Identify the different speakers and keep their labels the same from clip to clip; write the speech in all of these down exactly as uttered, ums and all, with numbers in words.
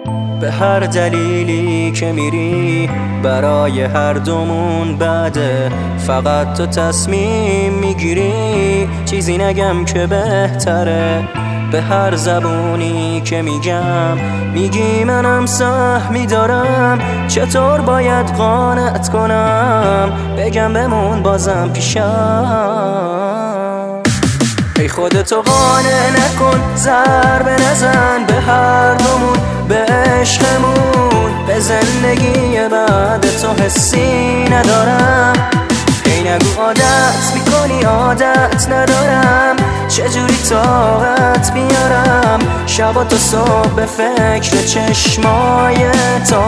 Speaker 1: به هر دلیلی که میری برای هر دومون بده، فقط تو تصمیم میگیری چیزی نگم که بهتره. به هر زبونی که میگم میگی منم سهمی دارم، چطور باید قانعت کنم بگم بمون بازم پیشم. ای خودتو قانع نکن، ضربه نزن به هر دومون، به عشقمون، به زندگی بعد تو حسی ندارم. ای نگو عادت میکنی عادت ندارم، چجوری طاقت بیارم شب تا صبح به فکر چشمای تو.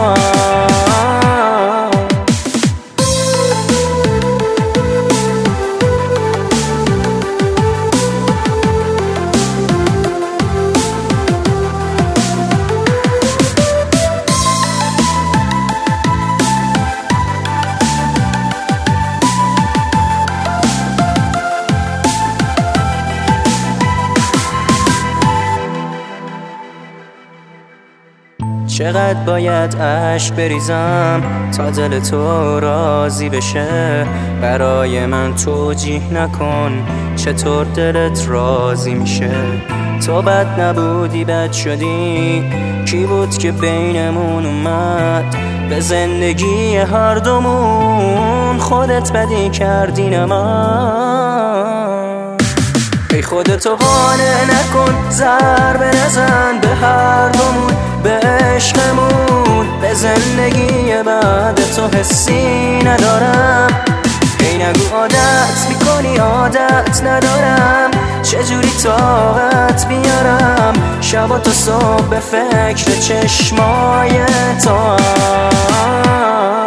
Speaker 1: چقدر باید اشک بریزم تا دل تو راضی بشه؟ برای من توجیه نکن چطور دلت راضی میشه. تو بد نبودی بد شدی، کی بود که بینمون اومد؟ به زندگی هر دومون خودت بدی کردی نمد. ای خودتو قانع نکن، ضربه نزن به هر دومون، به عشقمون، به زندگی بعد تو حسی ندارم. ای نگو عادت میکنی عادت ندارم، چجوری طاقت بیارم شب تا صبح به فکر چشمای تو.